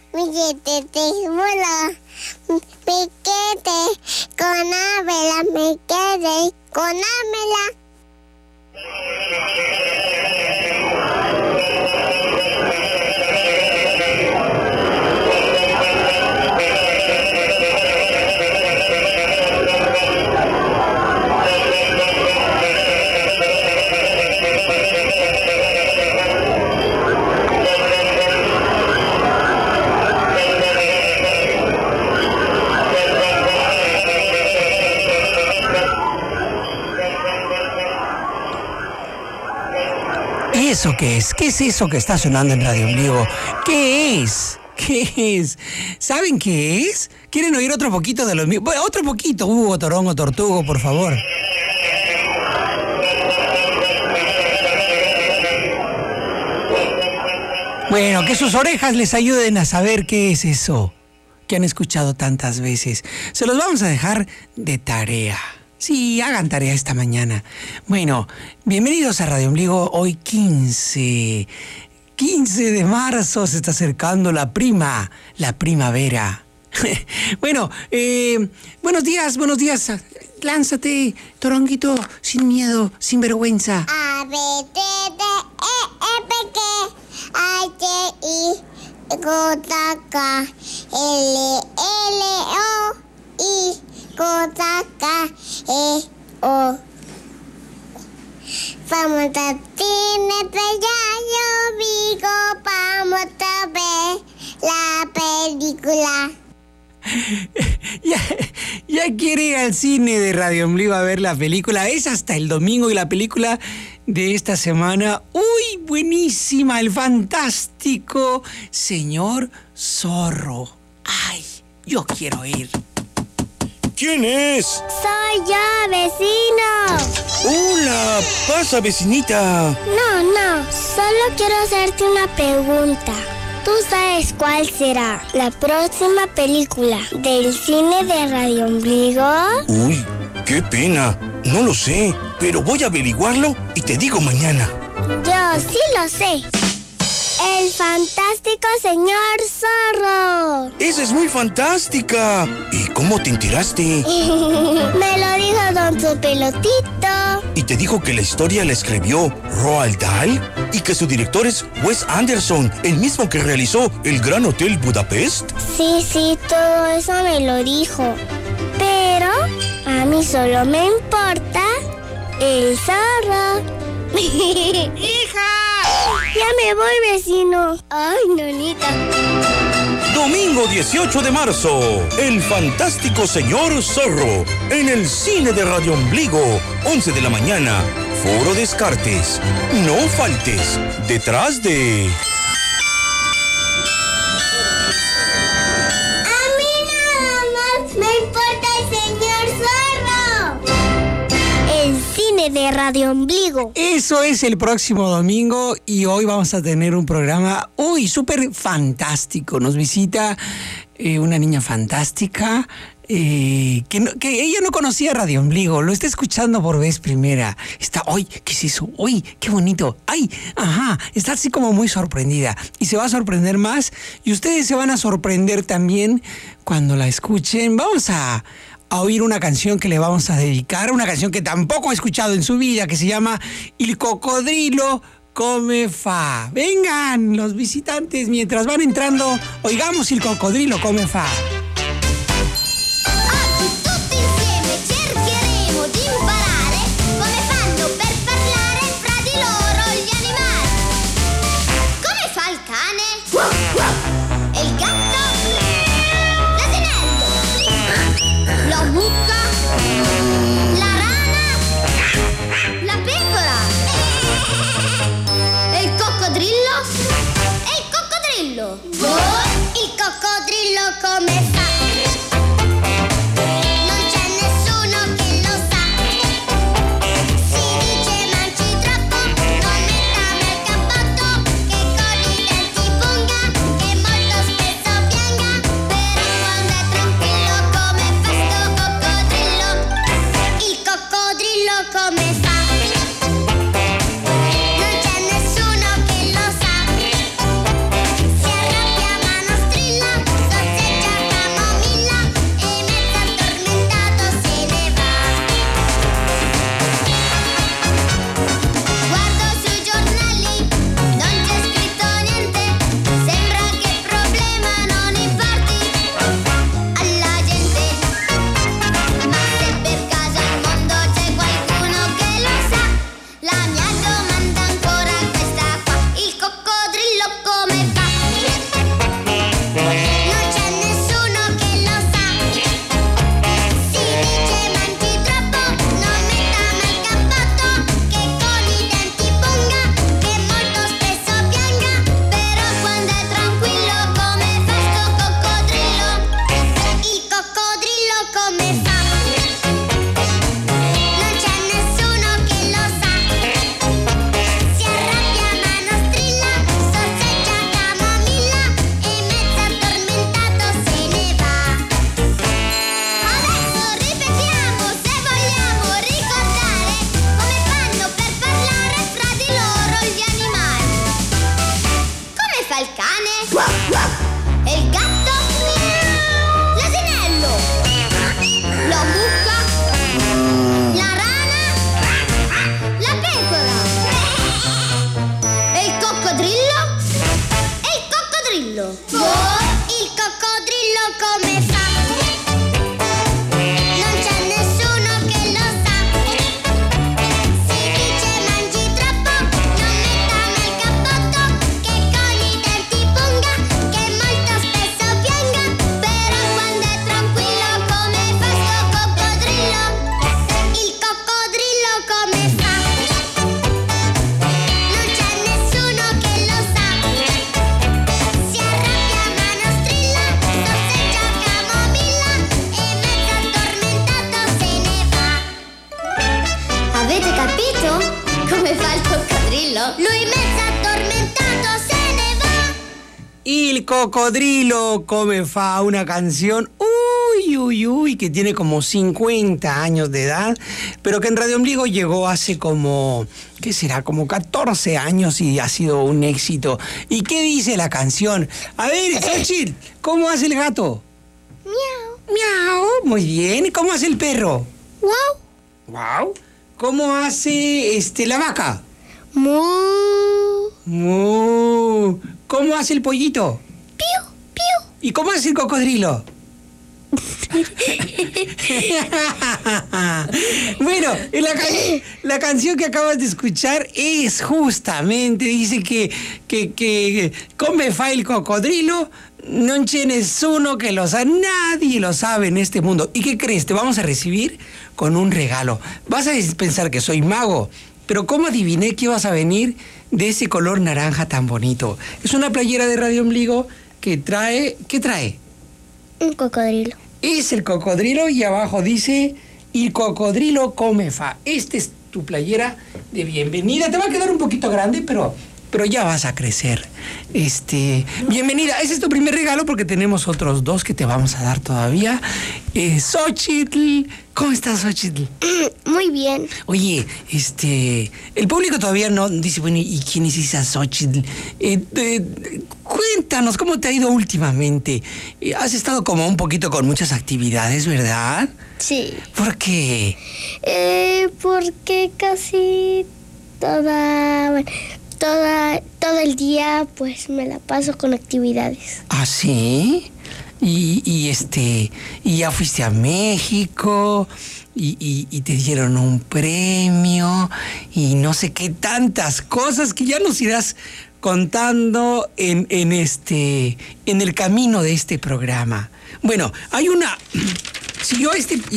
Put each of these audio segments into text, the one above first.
Piquete, con Amela, me quedé con Amela. ¿Eso qué es? ¿Qué es eso que está sonando en Radio Ombligo? ¿Qué es? ¿Qué es? ¿Saben qué es? ¿Quieren oír otro poquito de lo mío? Bueno, otro poquito, Hugo, Torongo, Tortugo, por favor. Bueno, que sus orejas les ayuden a saber qué es eso que han escuchado tantas veces. Se los vamos a dejar de tarea. Sí, hagan tarea esta mañana. Bueno, bienvenidos a Radio Ombligo. Hoy 15 de marzo, se está acercando la primavera. Bueno, buenos días. Lánzate, Toronguito, sin miedo, sin vergüenza. A, B, D, D, E, F, G, H, I, J, K, L, L, O, I, J, K, E, O. Vamos a cine, yo digo, vamos a ver la película. Ya quiere ir al cine de Radio Ombligo a ver la película. Es hasta el domingo y la película de esta semana. ¡Uy, buenísima! El fantástico Señor Zorro. ¡Ay, yo quiero ir! ¿Quién es? Soy yo, vecino. Hola, pasa, vecinita. No, solo quiero hacerte una pregunta. ¿Tú sabes cuál será la próxima película del cine de Radio Ombligo? Uy, qué pena. No lo sé, pero voy a averiguarlo y te digo mañana. Yo sí lo sé. El fantástico Señor Zorro. ¡Esa es muy fantástica! ¿Y cómo te enteraste? Me lo dijo Don Su Pelotito. ¿Y te dijo que la historia la escribió Roald Dahl? ¿Y que su director es Wes Anderson, el mismo que realizó El Gran Hotel Budapest? Sí, todo eso me lo dijo. Pero a mí solo me importa el zorro. ¡Hija! Ya me voy, vecino. Ay, nonita. Domingo 18 de marzo, El fantástico Señor Zorro, en el cine de Radio Ombligo, 11 de la mañana, Foro Descartes. No faltes, detrás de... A mí nada más me importa el Señor Zorro. El cine de Radio Ombligo. Eso es el próximo domingo y hoy vamos a tener un programa súper fantástico. Nos visita una niña fantástica que ella no conocía Radio Ombligo, lo está escuchando por vez primera. Está, ¿qué es eso? ¡Qué bonito! Está así como muy sorprendida y se va a sorprender más y ustedes se van a sorprender también cuando la escuchen. Vamos a oír una canción que le vamos a dedicar, una canción que tampoco ha escuchado en su vida, que se llama Il cocodrilo come fa. Vengan los visitantes, mientras van entrando, oigamos Il cocodrilo come fa. Oggi tutti insieme cercheremo di imparare come fanno per parlare fra di loro gli animali. Come fa il cane? E il gatto? L'asinello? La mucca? La rana? La pecora? E il coccodrillo? E il coccodrillo? Il coccodrillo come fa? Non c'è nessuno che lo sa. Si dice mangi troppo, non metta nel cappotto, che con i denti punga, che molto spesso pianga, però quando è tranquillo come fa sto coccodrillo? Il coccodrillo come fa? Non c'è nessuno che lo sa. Si arrabbia ma non strilla, come fa. Non c'è nessuno che lo sa. Si dice mangi troppo, non metta nel cappotto, che con i denti punga, che molto spesso pianga. Però quando è tranquillo come fa sto coccodrillo? Il coccodrillo come fa? Non c'è nessuno che lo sa. Si arrabbia ma non strilla, sosseggia camomilla e mezzo addormentato se ne va. Avete capito come fa il coccodrillo? Lui mezzo addormentato se ne va. Il cocodrilo come fa, una canción, que tiene como 50 años de edad, pero que en Radio Ombligo llegó hace como, ¿qué será? Como 14 años y ha sido un éxito. ¿Y qué dice la canción? A ver, Xochitl, ¿cómo hace el gato? Miau. Miau, muy bien. ¿Y cómo hace el perro? Wow. Wow. ¿Cómo hace la vaca? Mu. Mu. ¿Cómo hace el pollito? Piu. Piu. ¿Y cómo hace el cocodrilo? Bueno, la canción que acabas de escuchar es justamente, dice que come fa el cocodrilo, non c'è nessuno que lo sabe, nadie lo sabe en este mundo. ¿Y qué crees? Te vamos a recibir con un regalo. Vas a pensar que soy mago, pero ¿cómo adiviné que ibas a venir de ese color naranja tan bonito? Es una playera de Radio Ombligo que trae... ¿Qué trae? Un cocodrilo. Es el cocodrilo y abajo dice, el cocodrilo come fa. Esta es tu playera de bienvenida. Te va a quedar un poquito grande, pero ya vas a crecer. Bienvenida. Ese es tu primer regalo porque tenemos otros dos que te vamos a dar todavía. Xochitl. ¿Cómo estás, Xochitl? Muy bien. Oye, el público todavía no dice, bueno, ¿y quién es esa Xochitl? Cuéntanos, ¿cómo te ha ido últimamente? Has estado como un poquito con muchas actividades, ¿verdad? Sí. ¿Por qué? Porque casi todo el día pues me la paso con actividades. ¿Ah, sí? Y ya fuiste a México y te dieron un premio y no sé qué tantas cosas que ya nos irás contando en el camino de este programa. Bueno, hay una... Si yo a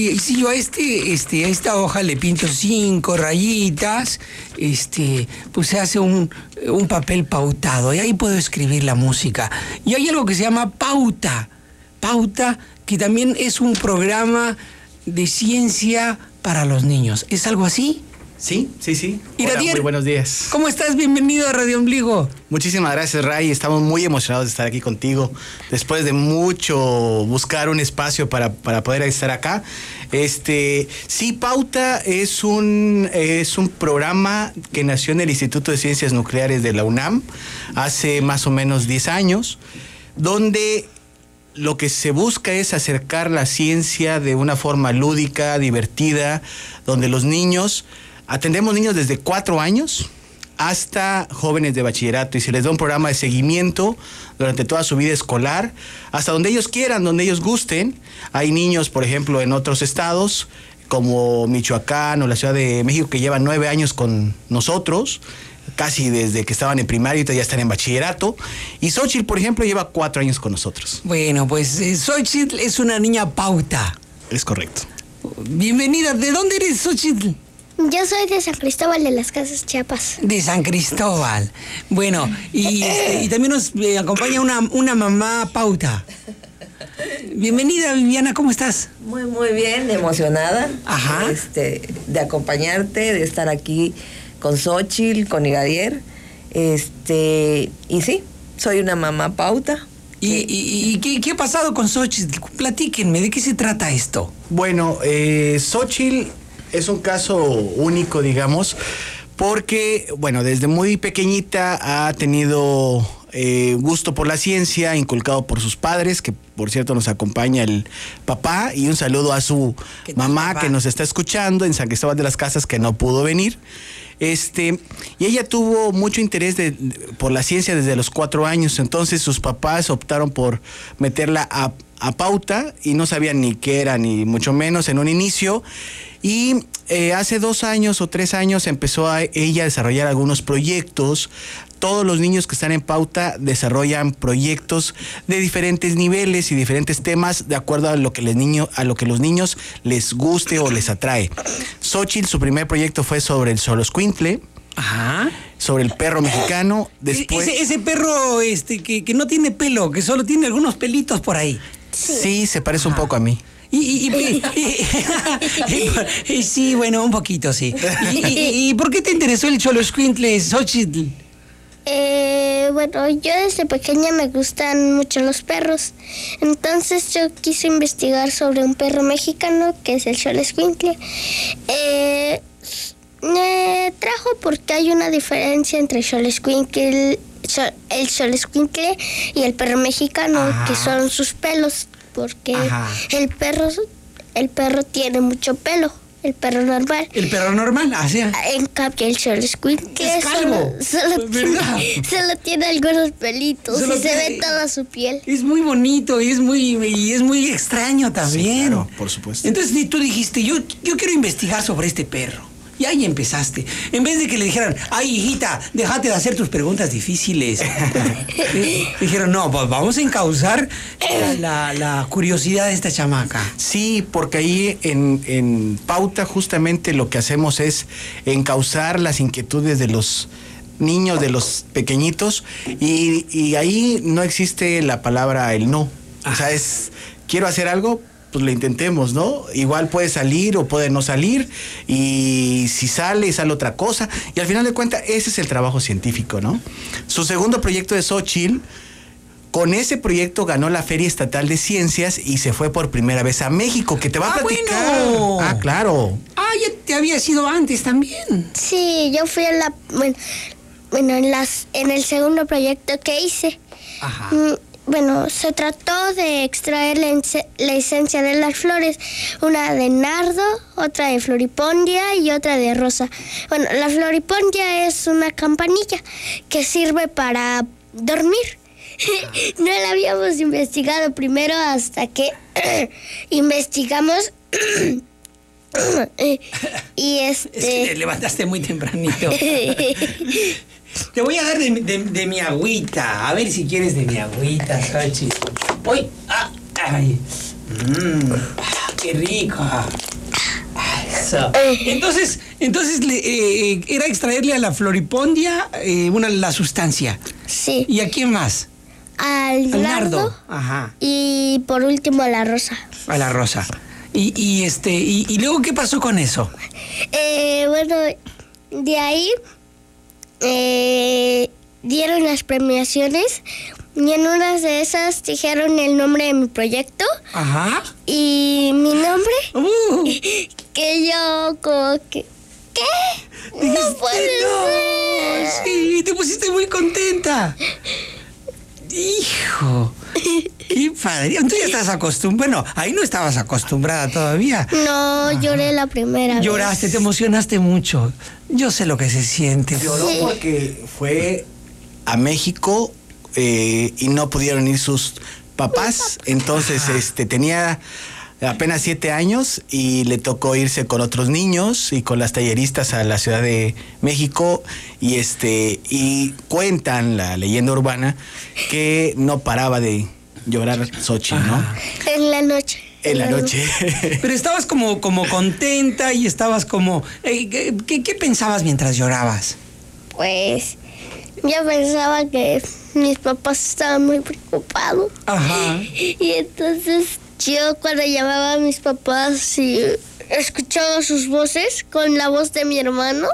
esta hoja le pinto 5 rayitas, pues se hace un papel pautado y ahí puedo escribir la música. Y hay algo que se llama Pauta, que también es un programa de ciencia para los niños. ¿Es algo así? Sí. Iradier, hola, muy buenos días. ¿Cómo estás? Bienvenido a Radio Ombligo. Muchísimas gracias, Ray. Estamos muy emocionados de estar aquí contigo. Después de mucho buscar un espacio para poder estar acá. Sí, Pauta es un programa que nació en el Instituto de Ciencias Nucleares de la UNAM hace más o menos 10 años, donde lo que se busca es acercar la ciencia de una forma lúdica, divertida, donde los niños... Atendemos niños desde 4 años hasta jóvenes de bachillerato y se les da un programa de seguimiento durante toda su vida escolar, hasta donde ellos quieran, donde ellos gusten. Hay niños, por ejemplo, en otros estados, como Michoacán o la Ciudad de México, que llevan 9 años con nosotros, casi desde que estaban en primaria y ya están en bachillerato. Y Xochitl, por ejemplo, lleva 4 años con nosotros. Bueno, pues Xochitl es una niña pauta. Es correcto. Bienvenida. ¿De dónde eres, Xochitl? Yo soy de San Cristóbal de las Casas, Chiapas. De San Cristóbal. Bueno, y también nos acompaña una mamá pauta. Bienvenida, Viviana, ¿cómo estás? Muy, muy bien, emocionada. Ajá. De acompañarte, de estar aquí con Xochitl, con Iradier. Y sí, soy una mamá pauta. ¿Y qué ha pasado con Xochitl? Platíquenme, ¿de qué se trata esto? Bueno, Xochitl es un caso único, digamos, porque, bueno, desde muy pequeñita ha tenido gusto por la ciencia, inculcado por sus padres, que por cierto nos acompaña el papá, y un saludo a su mamá que nos está escuchando en San Cristóbal de las Casas, que no pudo venir. Y ella tuvo mucho interés por la ciencia desde los 4 años. Entonces sus papás optaron por meterla a Pauta y no sabían ni qué era, ni mucho menos en un inicio. Y hace 2 años o 3 años empezó ella a desarrollar algunos proyectos. Todos los niños que están en Pauta desarrollan proyectos de diferentes niveles y diferentes temas de acuerdo a lo que los niños les guste o les atrae. Xochitl, su primer proyecto fue sobre el Xoloscuintle. Ajá. Sobre el perro mexicano. Después, ese perro que no tiene pelo, que solo tiene algunos pelitos por ahí. Sí, se parece un poco a mí. Sí, bueno, un poquito, sí. ¿Y por qué te interesó el Xoloscuintle, Xochitl? Bueno, yo desde pequeña me gustan mucho los perros. Entonces yo quise investigar sobre un perro mexicano que es el Xoloscuintle. Me trajo porque hay una diferencia entre el Xoloscuintle y el perro mexicano, que son sus pelos, porque el perro tiene mucho pelo. El perro normal. El perro normal, así. En cambio, el Xoloscuintle es calvo. Solo tiene algunos pelitos y se ve toda su piel. Es muy bonito y es muy extraño también. Sí, claro, por supuesto. Entonces tú dijiste, yo quiero investigar sobre este perro. Y ahí empezaste. En vez de que le dijeran, ay, hijita, déjate de hacer tus preguntas difíciles. Dijeron, no, pues vamos a encauzar la curiosidad de esta chamaca. Sí, porque ahí en Pauta justamente lo que hacemos es encauzar las inquietudes de los niños, de los pequeñitos, y ahí no existe la palabra el no. O sea, quiero hacer algo, pues lo intentemos, ¿no? Igual puede salir o puede no salir, y si sale otra cosa, y al final de cuentas ese es el trabajo científico, ¿no? Su segundo proyecto de Xochitl, con ese proyecto ganó la Feria Estatal de Ciencias y se fue por primera vez a México, que te va a platicar. Bueno. Ah, claro. Ya te había sido antes también. Sí, yo fui en el segundo proyecto que hice. Ajá. Bueno, se trató de extraer la esencia de las flores, una de nardo, otra de floripondia y otra de rosa. Bueno, la floripondia es una campanilla que sirve para dormir. No la habíamos investigado primero hasta que investigamos y Es que te levantaste muy tempranito. Te voy a dar de mi agüita. A ver si quieres de mi agüita, Xochitl. ¡Uy! ¡Ay! ¡Qué rico! Eso. Entonces era extraerle a la floripondia la sustancia. Sí. ¿Y a quién más? Al nardo. Ajá. Y por último a la rosa. A la rosa. Y luego, ¿qué pasó con eso? Bueno, de ahí dieron las premiaciones y en unas de esas dijeron el nombre de mi proyecto. Ajá. Y mi nombre, que yo como que... ¿Qué? No puede ser. Sí, te pusiste muy contenta. Hijo, qué padre. Tú ya estás acostumbrada. Bueno, ahí no estabas acostumbrada todavía. No, lloré la primera vez. Lloraste, te emocionaste mucho. Yo sé lo que se siente. Lloró porque fue a México y no pudieron ir sus papás. Entonces, tenía apenas 7 años y le tocó irse con otros niños y con las talleristas a la Ciudad de México, y cuentan la leyenda urbana que no paraba de llorar Xochitl, ¿no? En la noche. En la noche. Pero estabas como contenta y estabas como... ¿Qué pensabas mientras llorabas? Pues yo pensaba que mis papás estaban muy preocupados. Ajá. Y entonces yo cuando llamaba a mis papás y escuchaba sus voces con la voz de mi hermano,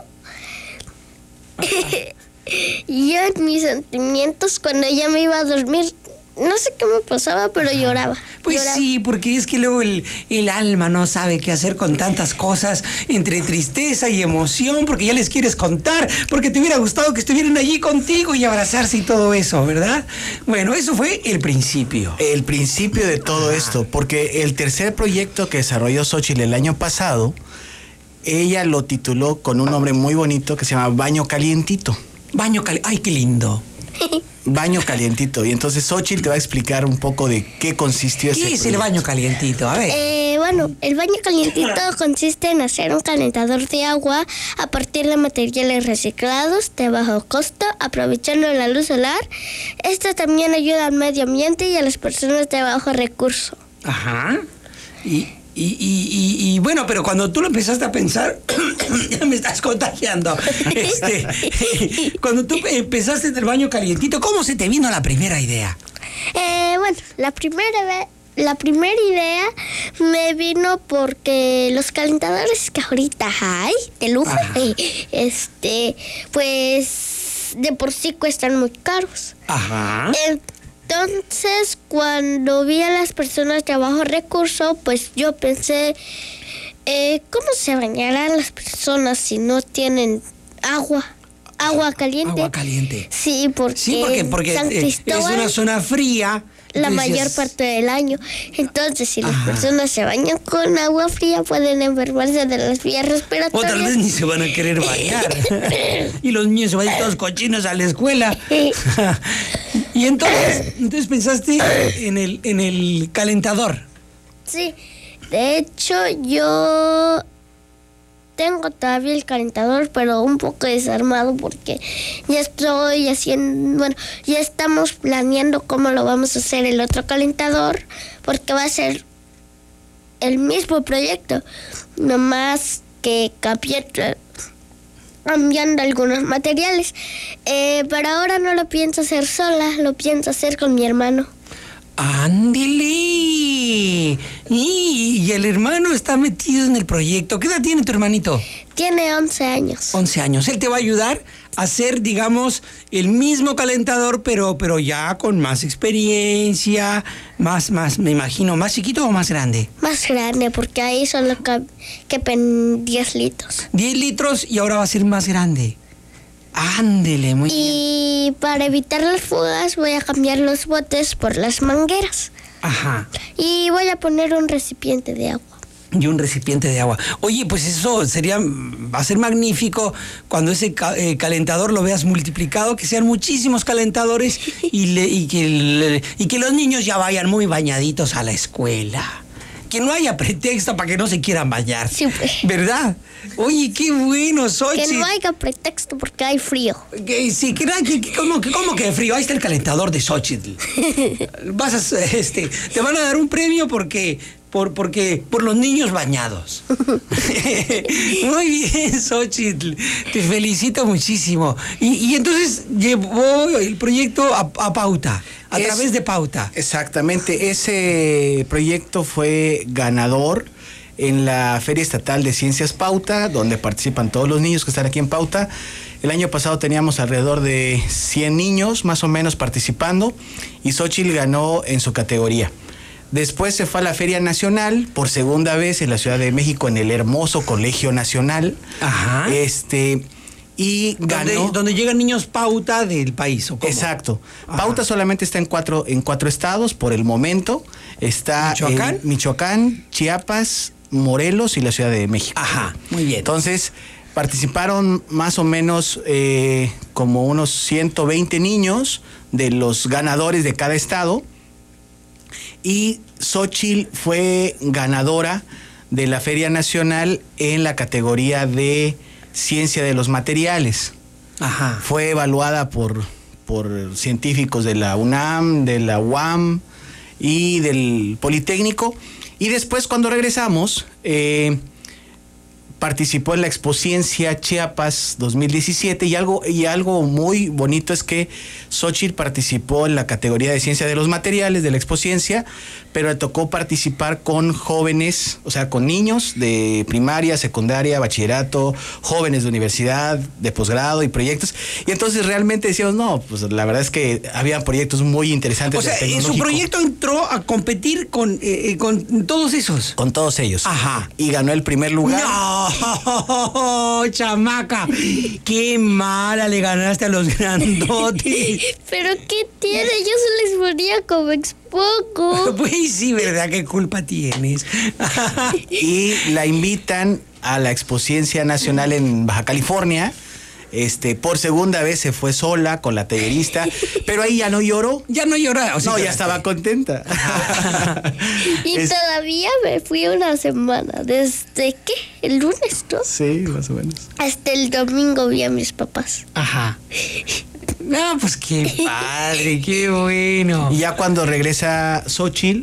y yo en mis sentimientos cuando ya me iba a dormir, no sé qué me pasaba, pero lloraba. Pues sí, porque es que luego el alma no sabe qué hacer con tantas cosas, entre tristeza y emoción, porque ya les quieres contar, porque te hubiera gustado que estuvieran allí contigo y abrazarse y todo eso, ¿verdad? Bueno, eso fue el principio. El principio de todo esto, porque el tercer proyecto que desarrolló Xochitl el año pasado ella lo tituló con un nombre muy bonito que se llama Baño Calientito. Ay, qué lindo. Baño Calientito. Y entonces Xochitl te va a explicar un poco de qué consistió ese ¿Qué es el proyecto. baño calientito? A ver. Bueno, el baño calientito consiste en hacer un calentador de agua a partir de materiales reciclados de bajo costo, aprovechando la luz solar. Esto también ayuda al medio ambiente y a las personas de bajo recurso. Ajá. Y bueno, pero cuando tú lo empezaste a pensar, ya me estás contagiando. Cuando tú empezaste en el baño calientito, ¿cómo se te vino la primera idea? Bueno, la primera idea me vino porque los calentadores que ahorita hay de lujo, pues de por sí cuestan muy caros. Ajá. Entonces, cuando vi a las personas de bajo recurso, pues yo pensé, ¿cómo se bañarán las personas si no tienen agua caliente? Agua caliente. Sí, porque San San es Cristóbal una zona fría. la Entonces, mayor parte del año. Entonces, si las personas se bañan con agua fría, pueden enfermarse de las vías respiratorias. O tal vez ni se van a querer bañar. Y los niños se van a ir todos cochinos a la escuela. Y entonces pensaste en el calentador. Sí, de hecho yo tengo todavía el calentador, pero un poco desarmado porque ya estoy haciendo, ya estamos planeando cómo lo vamos a hacer el otro calentador, porque va a ser el mismo proyecto, nomás que cambiando algunos materiales. Pero ahora no lo pienso hacer sola, lo pienso hacer con mi hermano. ¡Ándele! Y el hermano está metido en el proyecto. ¿Qué edad tiene tu hermanito? Tiene 11 años. 11 años. Él te va a ayudar a hacer, digamos, el mismo calentador, pero ya con más experiencia, más, me imagino, ¿más chiquito o más grande? Más grande, porque ahí solo quepan 10 litros. 10 litros y ahora va a ser más grande. Ándele, muy bien. Y para evitar las fugas voy a cambiar los botes por las mangueras. Ajá. Y voy a poner un recipiente de agua. Y un recipiente de agua. Oye, pues eso va a ser magnífico cuando ese calentador lo veas multiplicado, que sean muchísimos calentadores y que los niños ya vayan muy bañaditos a la escuela. Que no haya pretexto para que no se quieran bañar. Sí, pues. ¿Verdad? Oye, qué bueno, Xochitl. Que no haya pretexto porque hay frío. Sí, ¿cómo que frío? Ahí está el calentador de Xochitl. Te van a dar un premio por los niños bañados. Muy bien, Xochitl. Te felicito muchísimo. Y entonces llevó el proyecto a Pauta. A través de Pauta. Exactamente. Ese proyecto fue ganador en la Feria Estatal de Ciencias Pauta, donde participan todos los niños que están aquí en Pauta. El año pasado teníamos alrededor de 100 niños más o menos participando y Xochitl ganó en su categoría. Después se fue a la Feria Nacional por segunda vez en la Ciudad de México, en el hermoso Colegio Nacional. Ajá. Y ganó. Donde llegan niños Pauta del país, ¿o cómo? Exacto. Ajá. Pauta solamente está en cuatro estados por el momento. Está ¿Michoacán? en Michoacán, Chiapas, Morelos y la Ciudad de México. Ajá, muy bien. Entonces, participaron más o menos como unos 120 niños de los ganadores de cada estado. Y Xochitl fue ganadora de la Feria Nacional en la categoría de Ciencia de los Materiales. Ajá. Fue evaluada por científicos de la UNAM, de la UAM y del Politécnico. Y después, cuando regresamos, participó en la Expociencia Chiapas 2017 y algo muy bonito es que Xochitl participó en la categoría de Ciencia de los Materiales de la Expociencia, pero le tocó participar con jóvenes, o sea, con niños de primaria, secundaria, bachillerato, jóvenes de universidad, de posgrado y proyectos. Y entonces realmente decíamos, no, pues la verdad es que había proyectos muy interesantes. O sea, su proyecto entró a competir con todos esos. Con todos ellos. Ajá. Y ganó el primer lugar. No, ¡Oh, chamaca! ¡Qué mala le ganaste a los grandotes! ¿Pero qué tiene? Yo se les ponía como poco. Pues sí, ¿verdad? ¿Qué culpa tienes? Y la invitan a la Expociencia Nacional en Baja California. Por segunda vez se fue sola con la tallerista, pero ahí ya no lloró. Ya no llora. No, ya estaba contenta. Y todavía me fui una semana. ¿Desde qué? ¿El lunes, no? Sí, más o menos. Hasta el domingo vi a mis papás. Ajá. No, pues qué padre, qué bueno. Y ya cuando regresa Xóchitl,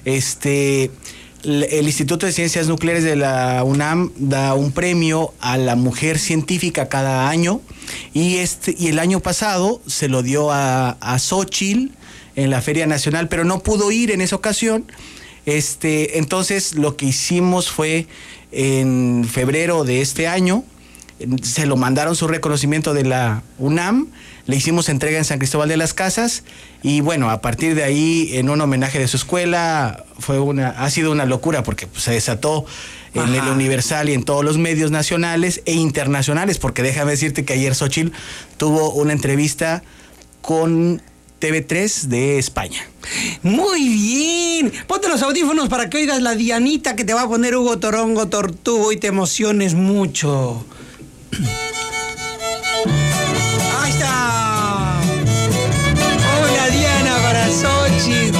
el Instituto de Ciencias Nucleares de la UNAM da un premio a la mujer científica cada año y el año pasado se lo dio a Xóchitl en la Feria Nacional, pero no pudo ir en esa ocasión. Entonces lo que hicimos fue en febrero de este año, se lo mandaron su reconocimiento de la UNAM, le hicimos entrega en San Cristóbal de las Casas y bueno, a partir de ahí, en un homenaje de su escuela, ha sido una locura porque pues, se desató en el Universal y en todos los medios nacionales e internacionales, porque déjame decirte que ayer Xóchitl tuvo una entrevista con TV3 de España. Muy bien. Ponte los audífonos para que oigas la Dianita que te va a poner Hugo Torongo Tortugo y te emociones mucho. Ahí está. Hola Diana para Xóchitl.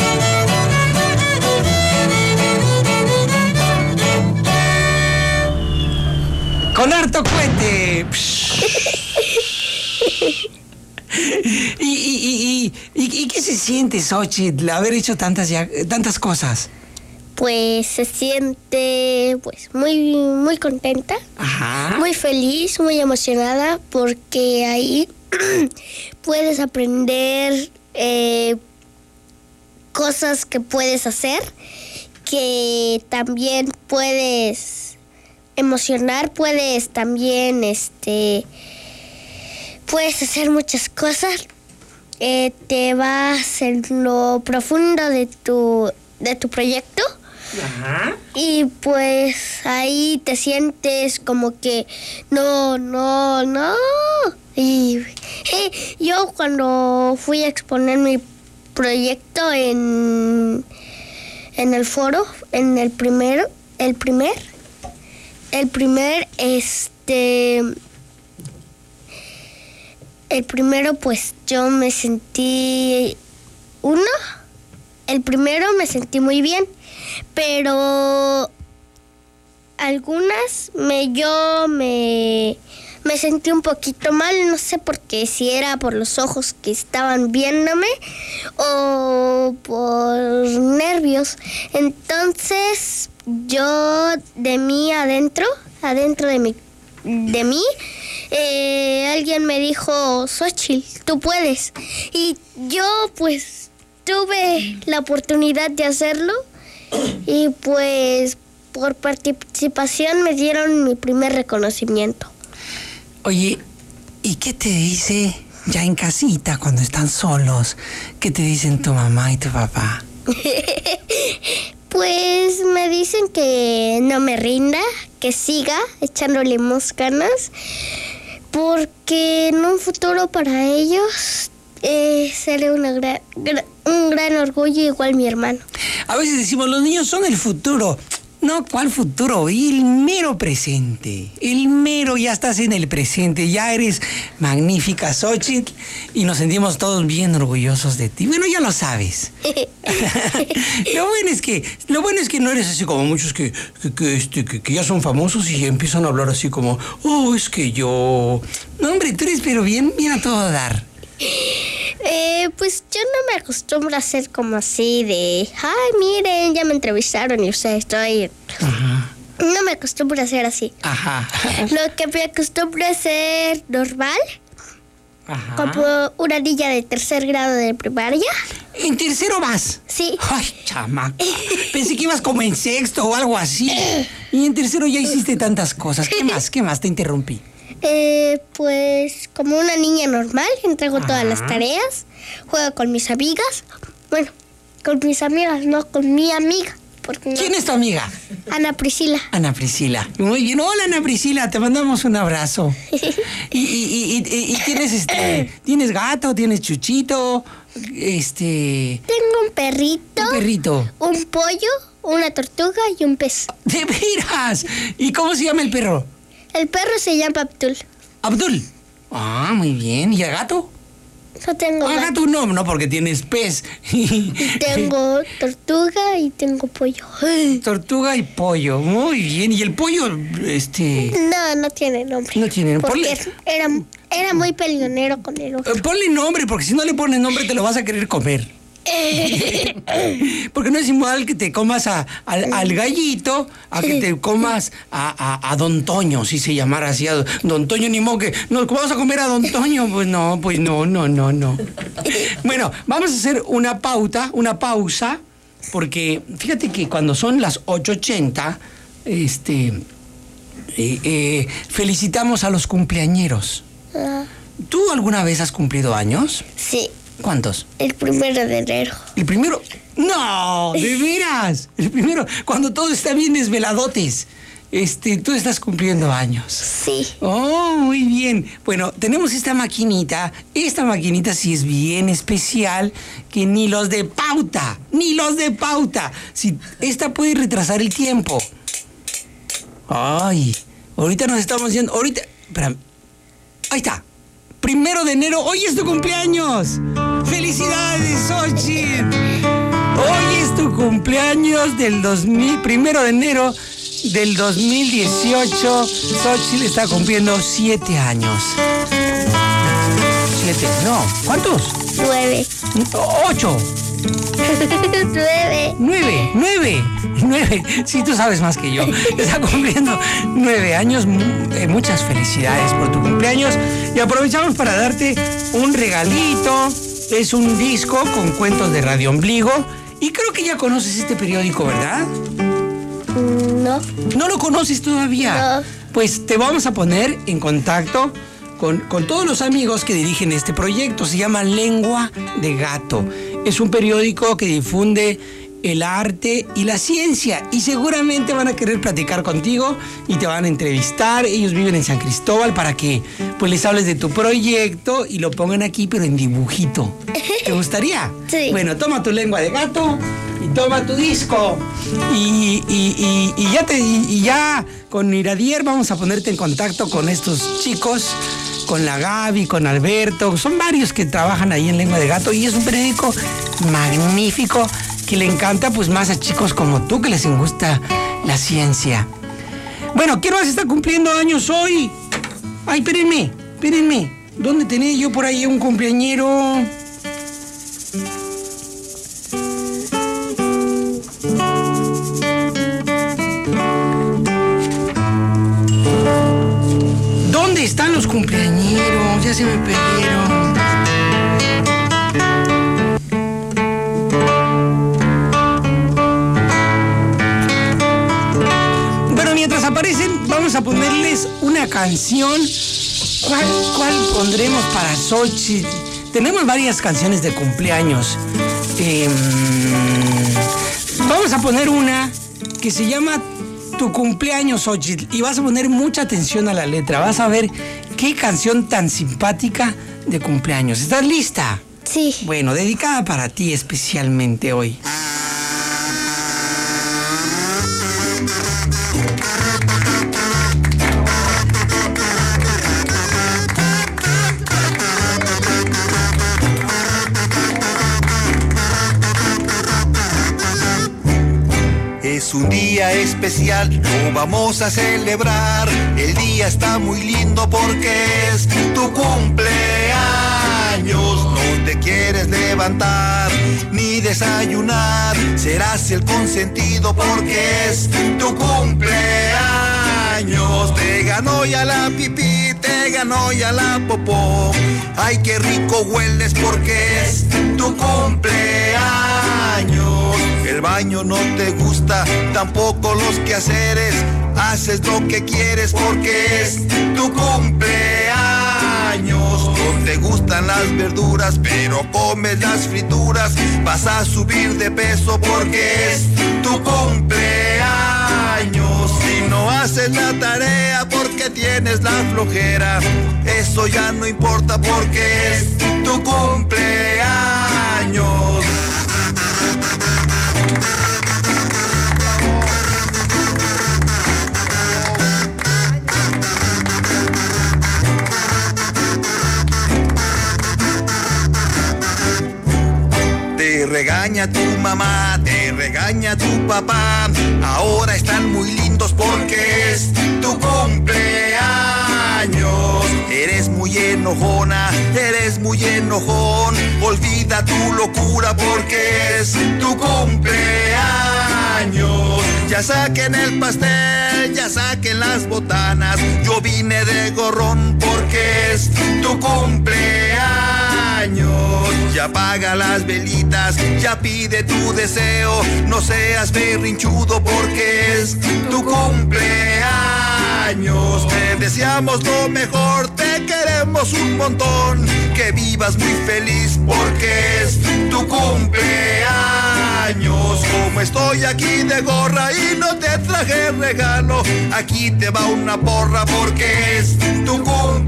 Con harto cohete. ¿Y qué se siente, Xóchitl, haber hecho tantas cosas? Pues se siente pues muy contenta. Ajá. Muy feliz, muy emocionada porque ahí puedes aprender cosas que puedes hacer, que también puedes emocionar, puedes también puedes hacer muchas cosas. Te vas en lo profundo de tu proyecto. Ajá. Y pues ahí te sientes como que no. Y yo cuando fui a exponer mi proyecto en el foro, en el primero pues yo me sentí el primero me sentí muy bien, pero algunas yo me sentí un poquito mal, no sé por qué, si era por los ojos que estaban viéndome o por nervios. Entonces yo de mí adentro de mí, alguien me dijo, Xóchitl, tú puedes. Y yo pues tuve la oportunidad de hacerlo y pues por participación me dieron mi primer reconocimiento. Oye, ¿y qué te dice ya en casita cuando están solos? ¿Qué te dicen tu mamá y tu papá? Pues me dicen que no me rinda, que siga echándole más ganas, porque en un futuro para ellos será un gran orgullo, igual mi hermano. A veces decimos, los niños son el futuro. No, ¿cuál futuro? El mero presente. El mero, ya estás en el presente. Ya eres magnífica, Xóchitl, y nos sentimos todos bien orgullosos de ti. Bueno, ya lo sabes. Lo bueno es que no eres así como muchos que ya son famosos y empiezan a hablar así como, oh, es que yo... No, hombre, tú eres pero bien a todo dar. Pues yo no me acostumbro a ser como así de, ay, miren, ya me entrevistaron y estoy... Ajá. No me acostumbro a ser así. Ajá. Lo que me acostumbro a ser normal, Ajá. como una niña de 3er grado de primaria. ¿En tercero vas? Sí. Ay, chamaca. Pensé que ibas como en sexto o algo así. Y en tercero ya hiciste tantas cosas. ¿Qué más? Te interrumpí. Pues como una niña normal, entrego todas las tareas, juego con mis amigas. Bueno, con mis amigas, no con mi amiga, porque ¿Quién es tu amiga? Ana Priscila. Ana Priscila. Muy bien. Hola, Ana Priscila, te mandamos un abrazo. ¿Y tienes gato, tienes chuchito? Tengo un perrito. Un perrito. Un pollo, una tortuga y un pez. ¿De veras? ¿Y cómo se llama el perro? El perro se llama Abdul. Abdul. Ah, muy bien. ¿Y el gato? No tengo Gato no, porque tienes pez. Y tengo tortuga y tengo pollo. Tortuga y pollo. Muy bien. ¿Y el pollo, No tiene nombre. No tiene nombre. Porque era muy peleonero con el otro. Ponle nombre, porque si no le pones nombre te lo vas a querer comer. Porque no es igual que te comas al gallito a que te comas a Don Toño, si se llamara así, a Don Toño, ni modo que nos vamos a comer a Don Toño. Pues no. Bueno, vamos a hacer una pausa, porque fíjate que cuando son las 8:80, felicitamos a los cumpleañeros. ¿Tú alguna vez has cumplido años? Sí. ¿Cuántos? El 1 de enero. ¿El primero? ¡No! ¿De veras? El primero, cuando todo está bien desveladotes. Tú estás cumpliendo años. Sí. Oh, muy bien. Bueno, tenemos esta maquinita. Esta maquinita sí es bien especial, que ni los de pauta. Sí, esta puede retrasar el tiempo. Ay, ahorita nos estamos yendo. Espera. Ahí está. 1 de enero, hoy es tu cumpleaños. ¡Felicidades, Xochitl! Hoy es tu cumpleaños del 1 de enero del 2018. Xochitl está cumpliendo 7 años. 7, no, ¿cuántos? 9. 8. 9. Sí, tú sabes más que yo. Está cumpliendo 9 años. Muchas felicidades por tu cumpleaños. Y aprovechamos para darte un regalito. Es un disco con cuentos de Radio Ombligo. Y creo que ya conoces este periódico, ¿verdad? No. ¿No lo conoces todavía? No. Pues te vamos a poner en contacto con todos los amigos que dirigen este proyecto. Se llama Lengua de Gato. Es un periódico que difunde el arte y la ciencia, y seguramente van a querer platicar contigo y te van a entrevistar. Ellos viven en San Cristóbal, para que pues les hables de tu proyecto y lo pongan aquí, pero en dibujito. ¿Te gustaría? Sí. Bueno, toma tu Lengua de Gato y toma tu disco. Y ya con Iradier vamos a ponerte en contacto con estos chicos, con la Gaby, con Alberto. Son varios que trabajan ahí en Lengua de Gato, y es un periódico magnífico que le encanta pues más a chicos como tú, que les gusta la ciencia. Bueno, ¿quién más está cumpliendo años hoy? Ay, espérenme. ¿Dónde tenía yo por ahí un cumpleañero? ¿Dónde están los cumpleañeros? Ya se me perdieron. Bueno, mientras aparecen, vamos a ponerles una canción. ¿Cuál pondremos para Xochitl? Tenemos varias canciones de cumpleaños. Vamos a poner una que se llama Tu cumpleaños, Xochitl, y vas a poner mucha atención a la letra. Vas a ver qué canción tan simpática de cumpleaños. ¿Estás lista? Sí. Bueno, dedicada para ti especialmente hoy. Es un día especial, lo vamos a celebrar. El día está muy lindo porque es tu cumpleaños. No te quieres levantar ni desayunar. Serás el consentido porque es tu cumpleaños. Te ganó ya la pipí, te ganó ya la popó. Ay, qué rico hueles porque es tu cumpleaños. El baño no te gusta, tampoco los quehaceres. Haces lo que quieres porque es tu cumpleaños. No te gustan las verduras, pero comes las frituras. Vas a subir de peso porque es tu cumpleaños. tienes la flojera. Eso ya no importa porque es tu cumpleaños. Te regaña tu mamá, te regaña tu papá. Ahora están muy lindos porque es tu cumpleaños. Eres muy enojona, eres muy enojón. Olvida tu locura porque es tu cumpleaños. Ya saquen el pastel, ya saquen las botanas. Yo vine de gorrón porque es tu cumpleaños. Ya apaga las velitas, ya pide tu deseo. No seas berrinchudo porque es tu cumpleaños. Te deseamos lo mejor, te queremos un montón. Que vivas muy feliz porque es tu cumpleaños. Como estoy aquí de gorra y no te traje regalo, aquí te va una porra porque es tu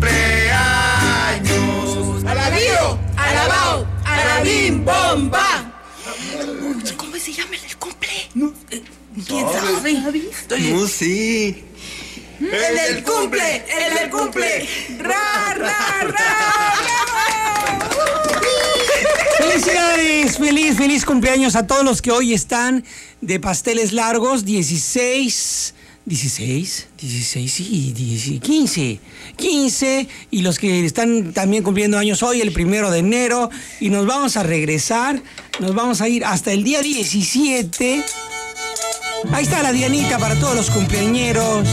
cumpleaños. ¡Alabío! ¡Alabao! ¡Alabim! ¡Bomba! ¿Cómo se llama el cumple? ¿Quién sabe? No, sí. ¡El del cumple! ¡El del cumple! ¡Ra, ra, ra! ¡Felicidades! Feliz cumpleaños a todos los que hoy están de pasteles largos. 15, y los que están también cumpliendo años hoy, el 1 de enero, y nos vamos a regresar, nos vamos a ir hasta el día 17. Ahí está la Dianita para todos los cumpleañeros.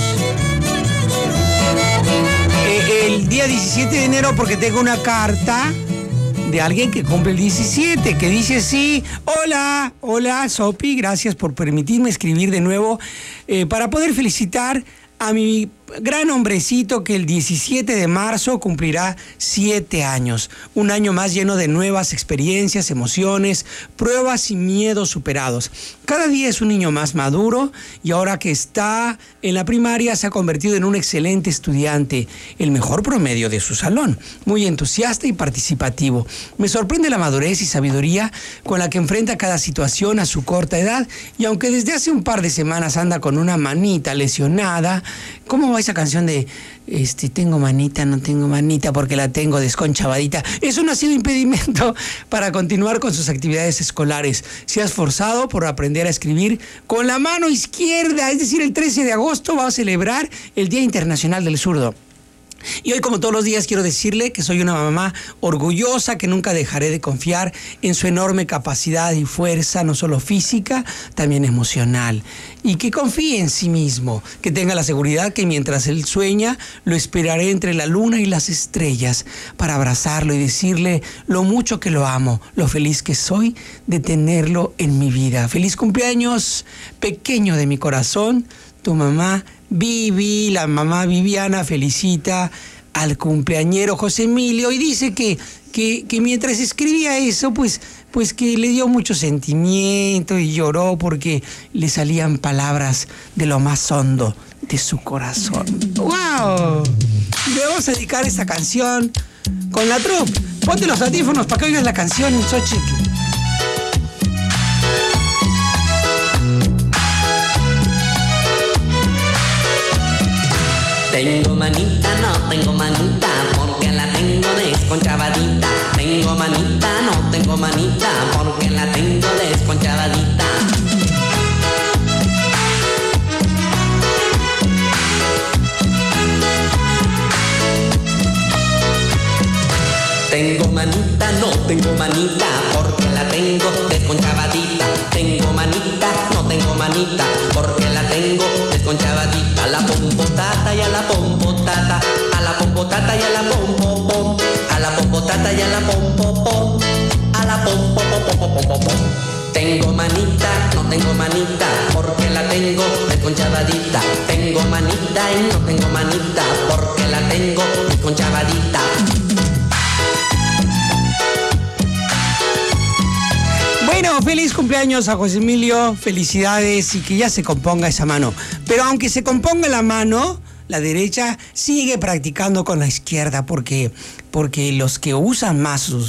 El día 17 de enero, porque tengo una carta de alguien que cumple el 17, que dice así: hola, Sopi, gracias por permitirme escribir de nuevo para poder felicitar a mi gran hombrecito que el 17 de marzo cumplirá 7 años. Un año más lleno de nuevas experiencias, emociones, pruebas y miedos superados. Cada día es un niño más maduro y ahora que está en la primaria se ha convertido en un excelente estudiante, el mejor promedio de su salón, muy entusiasta y participativo. Me sorprende la madurez y sabiduría con la que enfrenta cada situación a su corta edad, y aunque desde hace un par de semanas anda con una manita lesionada, ¿cómo va esa canción de tengo manita, no tengo manita porque la tengo desconchavadita? Eso no ha sido impedimento para continuar con sus actividades escolares. Se ha esforzado por aprender a escribir con la mano izquierda, es decir, el 13 de agosto va a celebrar el Día Internacional del Zurdo. Y hoy, como todos los días, quiero decirle que soy una mamá orgullosa, que nunca dejaré de confiar en su enorme capacidad y fuerza, no solo física, también emocional. Y que confíe en sí mismo, que tenga la seguridad que mientras él sueña, lo esperaré entre la luna y las estrellas para abrazarlo y decirle lo mucho que lo amo, lo feliz que soy de tenerlo en mi vida. Feliz cumpleaños, pequeño de mi corazón, tu mamá Vivi. La mamá Viviana felicita al cumpleañero José Emilio y dice que mientras escribía eso, pues que le dio mucho sentimiento y lloró porque le salían palabras de lo más hondo de su corazón. ¡Wow! Le vamos a dedicar esta canción con la troupe. Ponte los audífonos para que oigas la canción, Xochitl. Tengo manita, no tengo manita, porque la tengo desconchavadita. Tengo manita, no tengo manita, porque la tengo desconchavadita. Tengo manita, no tengo manita, porque la tengo desconchavadita. Tengo manita, no tengo manita, porque la tengo desconchavadita. A la pompotata y a la pompotata, a la pompotata y a la pompopom, a la pompotata y a la pompopom, a la pompopopopopopom. Tengo manita, no tengo manita, porque la tengo desconchavadita. Tengo manita y no tengo manita, porque la tengo desconchavadita. Bueno, feliz cumpleaños a José Emilio, felicidades y que ya se componga esa mano. Pero aunque se componga la mano, la derecha, sigue practicando con la izquierda, porque los que usan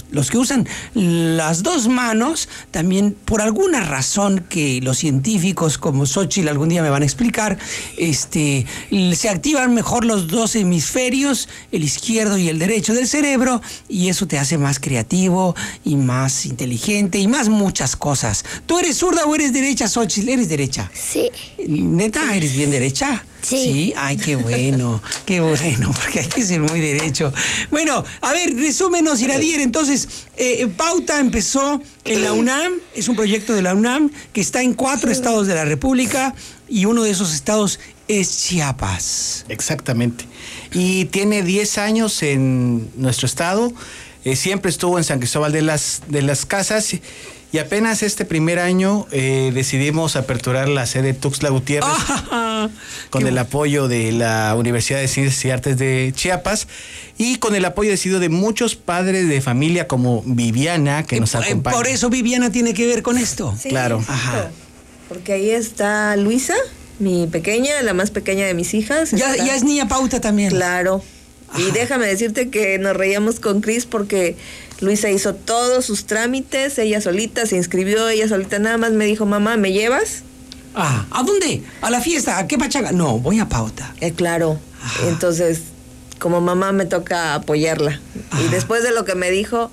las dos manos, también por alguna razón que los científicos como Xochitl algún día me van a explicar, se activan mejor los dos hemisferios, el izquierdo y el derecho del cerebro, y eso te hace más creativo y más inteligente y más muchas cosas. ¿Tú eres zurda o eres derecha, Xochitl? ¿Eres derecha? Sí. ¿Neta? ¿Eres bien derecha? Sí. Ay, qué bueno, porque hay que ser muy derecho. Bueno, a ver, resúmenos, Iradier. Entonces, Pauta empezó en la UNAM, es un proyecto de la UNAM que está en 4 estados de la República, y uno de esos estados es Chiapas. Exactamente. Y tiene 10 años en nuestro estado. Siempre estuvo en San Cristóbal de las Casas. Y apenas este primer año decidimos aperturar la sede Tuxtla Gutiérrez con el apoyo de la Universidad de Ciencias y Artes de Chiapas y con el apoyo decidido de muchos padres de familia como Viviana, que nos acompaña. Por eso Viviana tiene que ver con esto. Sí, claro. Ajá. Porque ahí está Luisa, mi pequeña, la más pequeña de mis hijas. Ya es niña Pauta también. Claro. Ajá. Y déjame decirte que nos reíamos con Cris porque Luisa hizo todos sus trámites, ella solita se inscribió, ella solita nada más me dijo, mamá, ¿me llevas? ¿A dónde? ¿A la fiesta? ¿A qué pachanga? No, voy a Pauta. Claro. Ajá. Entonces, como mamá me toca apoyarla. Ajá. Y después de lo que me dijo,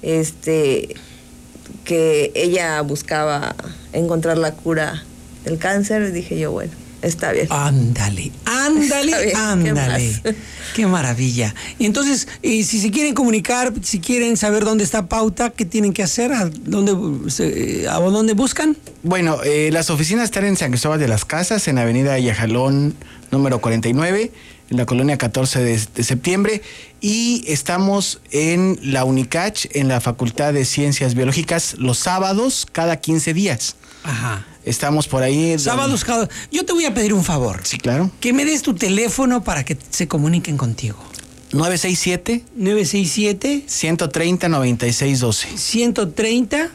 que ella buscaba encontrar la cura del cáncer, dije yo, bueno, está bien. Ándale. Qué maravilla. Y entonces, si se quieren comunicar, si quieren saber dónde está Pauta, ¿qué tienen que hacer? ¿A dónde buscan? Bueno, las oficinas están en San Cristóbal de las Casas, en Avenida Yajalón, número 49, en la colonia 14 de septiembre. Y estamos en la UNICACH, en la Facultad de Ciencias Biológicas, los sábados, cada 15 días. Ajá. Estamos por ahí. Sábados cada... Yo te voy a pedir un favor. Sí, claro. Que me des tu teléfono para que se comuniquen contigo. 967 130 9612. 130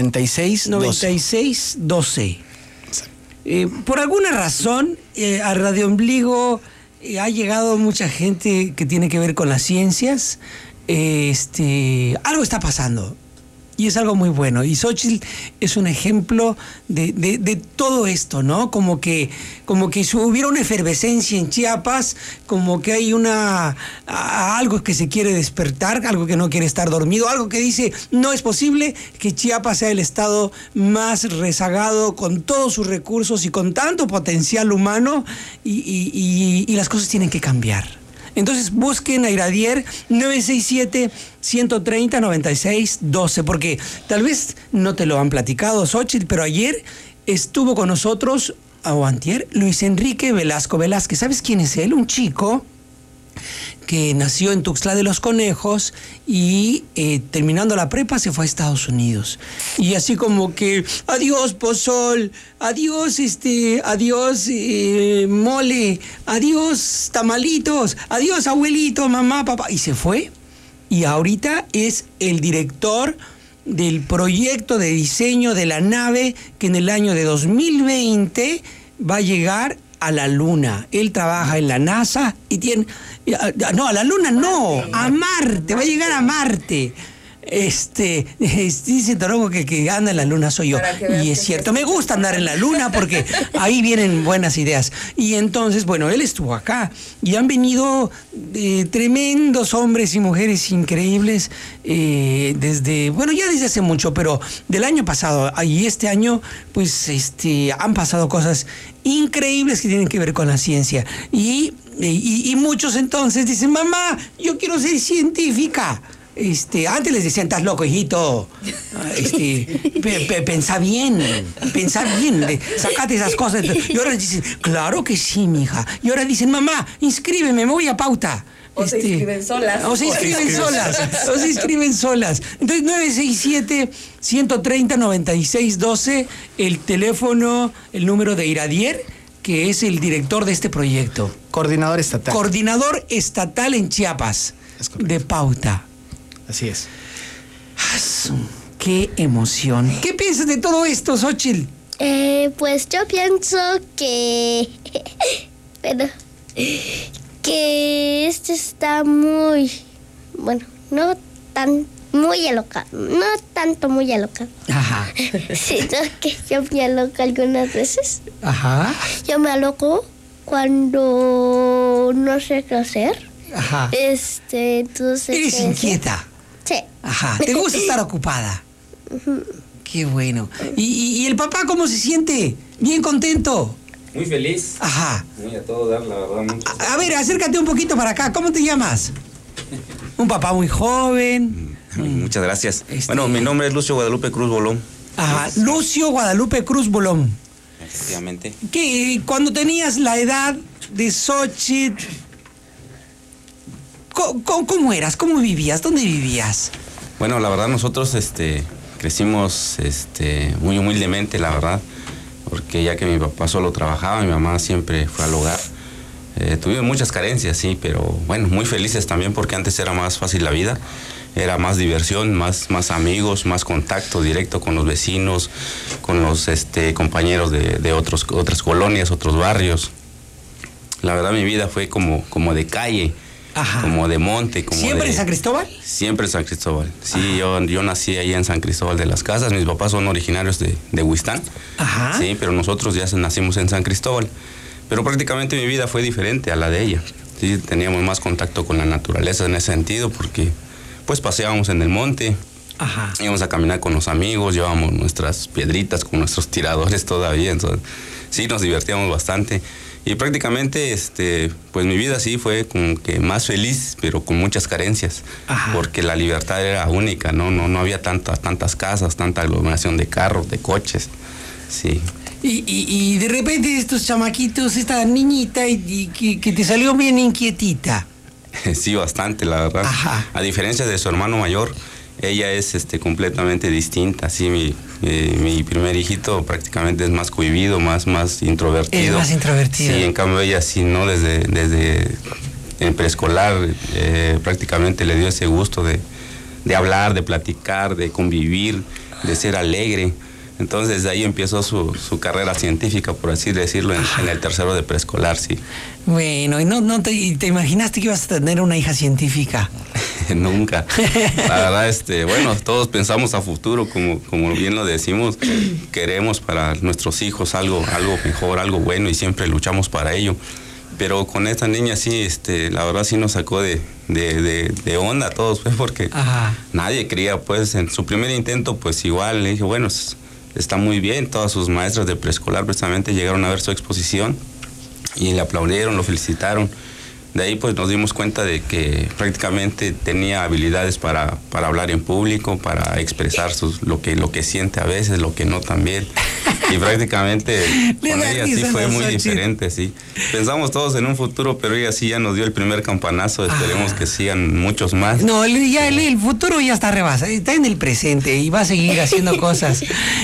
9612. Por alguna razón, a Radio Ombligo ha llegado mucha gente que tiene que ver con las ciencias. Algo está pasando. Y es algo muy bueno. Y Xochitl es un ejemplo de todo esto, ¿no? Como que si hubiera una efervescencia en Chiapas, como que hay algo que se quiere despertar, algo que no quiere estar dormido, algo que dice, no es posible que Chiapas sea el estado más rezagado con todos sus recursos y con tanto potencial humano, y las cosas tienen que cambiar. Entonces busquen a Iradier 967-130-9612, porque tal vez no te lo han platicado, Xochitl, pero ayer estuvo con nosotros, o antier, Luis Enrique Velasco Velázquez. ¿Sabes quién es él? Un chico que nació en Tuxtla de los Conejos y terminando la prepa se fue a Estados Unidos. Y así como que, adiós pozol, adiós adiós mole, adiós tamalitos, adiós abuelito, mamá, papá. Y se fue. Y ahorita es el director del proyecto de diseño de la nave que en el año de 2020 va a llegar a la Luna. Él trabaja en la NASA y tiene... No, a la Luna no, a Marte, va a llegar a Marte. Dice Torongo que anda en la Luna soy yo. Y es cierto, me gusta andar en la Luna porque ahí vienen buenas ideas. Y entonces, bueno, él estuvo acá y han venido tremendos hombres y mujeres increíbles desde hace mucho, pero del año pasado y este año, pues han pasado cosas increíbles que tienen que ver con la ciencia. Y muchos entonces dicen, mamá, yo quiero ser científica. Antes les decían, estás loco, hijito. Pensá bien, sacate esas cosas. Y ahora dicen, claro que sí, mija. Y ahora dicen, mamá, inscríbeme, me voy a Pauta. O se inscriben solas. O se inscriben solas. Entonces, 967-130-9612, el teléfono, el número de Iradier, que es el director de este proyecto. Coordinador estatal. Coordinador estatal en Chiapas, de Pauta. Así es. ¡Qué emoción! ¿Qué piensas de todo esto, Xochitl? Pues yo pienso que... Que está muy, bueno, no tan muy alocado, no tanto muy alocado. Ajá. Sino que yo me aloco algunas veces. Ajá. Yo me aloco cuando no sé qué hacer. Ajá. Entonces. Eres inquieta. Sí. Ajá. ¿Te gusta estar ocupada? Qué bueno. ¿Y el papá cómo se siente? ¿Bien contento? Muy feliz. Ajá. Muy a todo dar, la verdad. Mucho. A ver, acércate un poquito para acá. ¿Cómo te llamas? Un papá muy joven. Muchas gracias. Bueno, mi nombre es Lucio Guadalupe Cruz Bolón. Ajá, Lucio Guadalupe Cruz Bolón. Efectivamente. Que cuando tenías la edad de Xóchitl, ¿cómo eras? ¿Cómo vivías? ¿Dónde vivías? Bueno, la verdad nosotros crecimos muy humildemente, la verdad, porque ya que mi papá solo trabajaba, mi mamá siempre fue al hogar. Tuvimos muchas carencias, sí, pero bueno, muy felices también porque antes era más fácil la vida, era más diversión, más amigos, más contacto directo con los vecinos, con los compañeros de otras colonias, otros barrios. La verdad mi vida fue como de calle. Ajá. Como de monte. ¿Siempre en San Cristóbal? Siempre en San Cristóbal. Sí, yo nací ahí en San Cristóbal de las Casas. Mis papás son originarios de Huistán. Ajá. Sí, pero nosotros ya nacimos en San Cristóbal. Pero prácticamente mi vida fue diferente a la de ella. Sí, teníamos más contacto con la naturaleza en ese sentido porque pues paseábamos en el monte. Ajá. Íbamos a caminar con los amigos, llevábamos nuestras piedritas con nuestros tiradores todavía. Entonces, sí, nos divertíamos bastante. Y prácticamente, pues mi vida sí fue como que más feliz, pero con muchas carencias. Ajá. Porque la libertad era única, no había tantas casas, tanta aglomeración de carros, de coches. Sí. Y de repente estos chamaquitos, esta niñita, y que te salió bien inquietita. Sí, bastante, la verdad. Ajá. A diferencia de su hermano mayor, ella es completamente distinta. Sí, mi primer hijito prácticamente es más cohibido, más introvertido. Es más introvertido. Sí, en cambio ella sí, ¿no? Desde en preescolar prácticamente le dio ese gusto de hablar, de platicar, de convivir, de ser alegre. Entonces de ahí empezó su carrera científica, por así decirlo, en el tercero de preescolar, sí. Bueno, ¿y te imaginaste que ibas a tener una hija científica? Nunca. La verdad, bueno, todos pensamos a futuro, como bien lo decimos, queremos para nuestros hijos algo mejor, algo bueno, y siempre luchamos para ello. Pero con esta niña sí, la verdad sí nos sacó de onda a todos, pues, porque nadie creía, pues, en su primer intento, pues igual le dije, bueno, está muy bien. Todas sus maestras de preescolar precisamente llegaron a ver su exposición y le aplaudieron, lo felicitaron. De ahí pues nos dimos cuenta de que prácticamente tenía habilidades para hablar en público, para expresar lo que siente a veces, lo que no también. Y prácticamente con ella sí fue muy diferente, sí. Pensamos todos en un futuro, pero ella sí ya nos dio el primer campanazo. Esperemos que sigan muchos más. No, el futuro ya está rebasado, está en el presente y va a seguir haciendo cosas.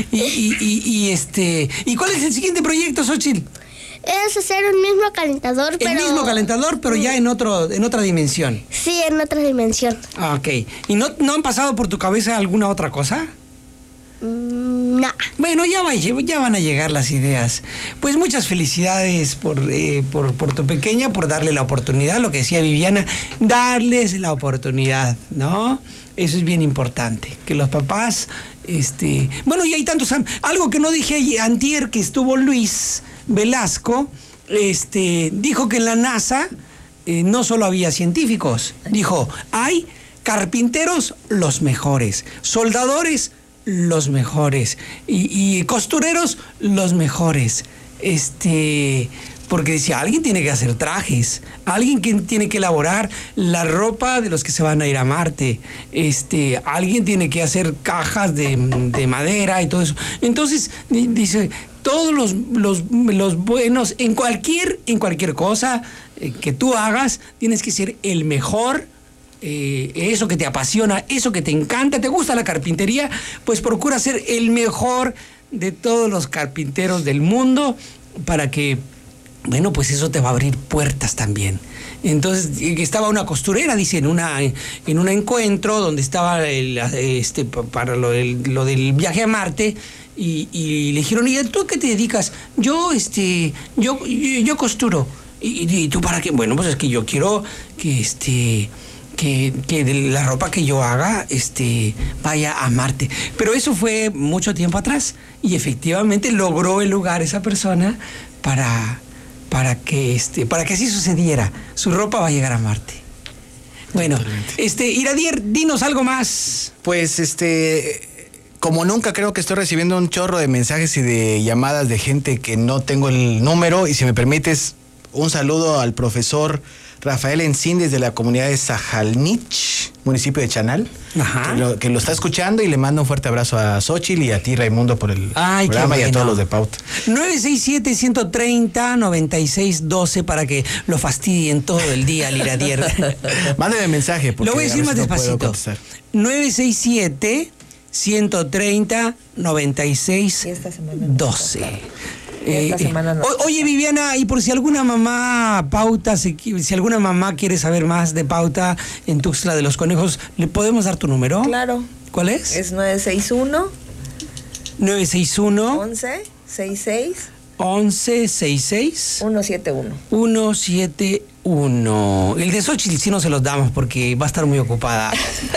¿Y cuál es el siguiente proyecto, Xóchitl? Es hacer un mismo calentador, pero... El mismo calentador, pero ya en otra dimensión. Sí, en otra dimensión. Ok. ¿Y no han pasado por tu cabeza alguna otra cosa? No. Bueno, ya van a llegar las ideas. Pues muchas felicidades por tu pequeña, por darle la oportunidad, lo que decía Viviana, darles la oportunidad, ¿no? Eso es bien importante, que los papás, bueno, y hay tantos, algo que no dije antier, que estuvo Luis Velasco, dijo que en la NASA no solo había científicos, dijo, hay carpinteros los mejores, soldadores los mejores y costureros los mejores, porque decía, alguien tiene que hacer trajes, alguien que tiene que elaborar la ropa de los que se van a ir a Marte, alguien tiene que hacer cajas de madera y todo eso. Entonces, dice, todos los buenos, en cualquier cosa que tú hagas, tienes que ser el mejor. Eso que te apasiona, eso que te encanta, te gusta la carpintería, pues procura ser el mejor de todos los carpinteros del mundo para que, bueno, pues eso te va a abrir puertas también. Entonces, estaba una costurera, dice, en un encuentro donde estaba para lo del viaje a Marte, y le dijeron, ¿y tú qué te dedicas? Yo costuro. ¿Y tú para qué? Bueno, pues es que yo quiero que que de la ropa que yo haga vaya a Marte. Pero eso fue mucho tiempo atrás y efectivamente logró el lugar esa persona para que así sucediera. Su ropa va a llegar a Marte. Bueno, Iradier, dinos algo más. Pues como nunca, creo que estoy recibiendo un chorro de mensajes y de llamadas de gente que no tengo el número, y si me permites, un saludo al profesor Rafael Encín desde la comunidad de Sajalnich, municipio de Chanal, que lo está escuchando, y le mando un fuerte abrazo a Xóchitl y a ti, Raimundo, por el programa, y a todos los de Pauta. 967-130-9612 para que lo fastidien todo el día al Iradier. Mándeme mensaje, porque lo voy a decir más despacito. 967-130-9612. Esta semana no. Oye, Viviana, y por si alguna mamá si alguna mamá quiere saber más de Pauta en Tuxtla de los Conejos, ¿le podemos dar tu número? Claro. ¿Cuál es? Es 961 1166 171. El de Xóchitl sí no se los damos porque va a estar muy ocupada.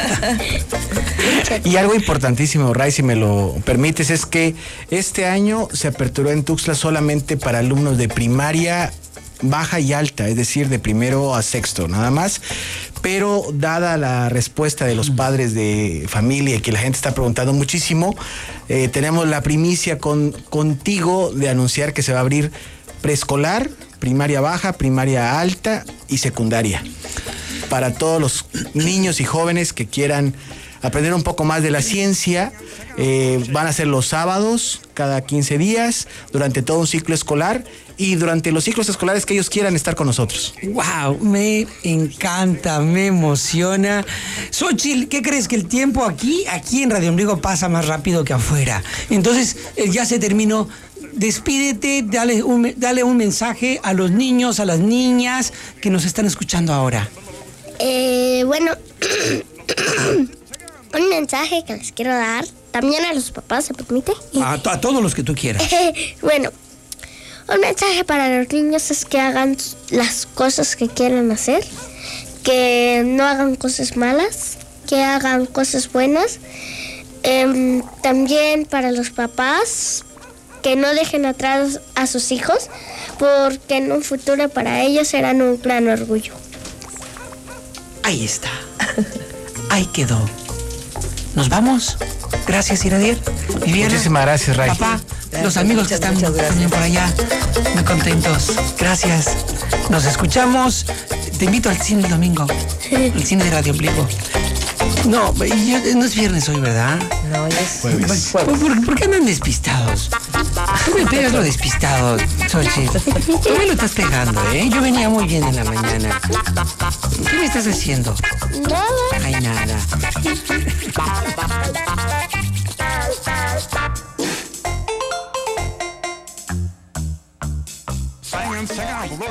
Y algo importantísimo, Ray, si me lo permites, es que este año se aperturó en Tuxtla solamente para alumnos de primaria baja y alta, es decir, de primero a sexto, nada más. Pero dada la respuesta de los padres de familia y que la gente está preguntando muchísimo, tenemos la primicia contigo de anunciar que se va a abrir preescolar, primaria baja, primaria alta y secundaria, para todos los niños y jóvenes que quieran aprender un poco más de la ciencia. Van a ser los sábados, cada 15 días, durante todo un ciclo escolar, y durante los ciclos escolares que ellos quieran estar con nosotros. ¡Wow! Me encanta, me emociona. Xóchitl, ¿qué crees? Que el tiempo aquí en Radio Ombligo pasa más rápido que afuera. Entonces, ya se terminó. Despídete, dale un mensaje a los niños, a las niñas que nos están escuchando ahora. Bueno, un mensaje que les quiero dar, también a los papás, ¿se permite? A todos los que tú quieras. Bueno, un mensaje para los niños es que hagan las cosas que quieran hacer, que no hagan cosas malas, que hagan cosas buenas. También para los papás, que no dejen atrás a sus hijos, porque en un futuro para ellos serán un gran orgullo. Ahí está. Ahí quedó. ¿Nos vamos? Gracias, Iradier. Viviana. Muchísimas gracias, Ray. Papá, los amigos que están también por allá, muy contentos. Gracias. Nos escuchamos. Te invito al cine el domingo. El cine de Radio Ombligo. No es viernes hoy, ¿verdad? No, ya es jueves. ¿Por qué andan despistados? Tú me pegas lo despistado, Xóchitl. Tú me lo estás pegando, ¿eh? Yo venía muy bien en la mañana. ¿Qué me estás haciendo? Nada. Ay, nada.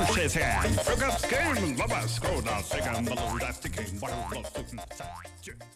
Second,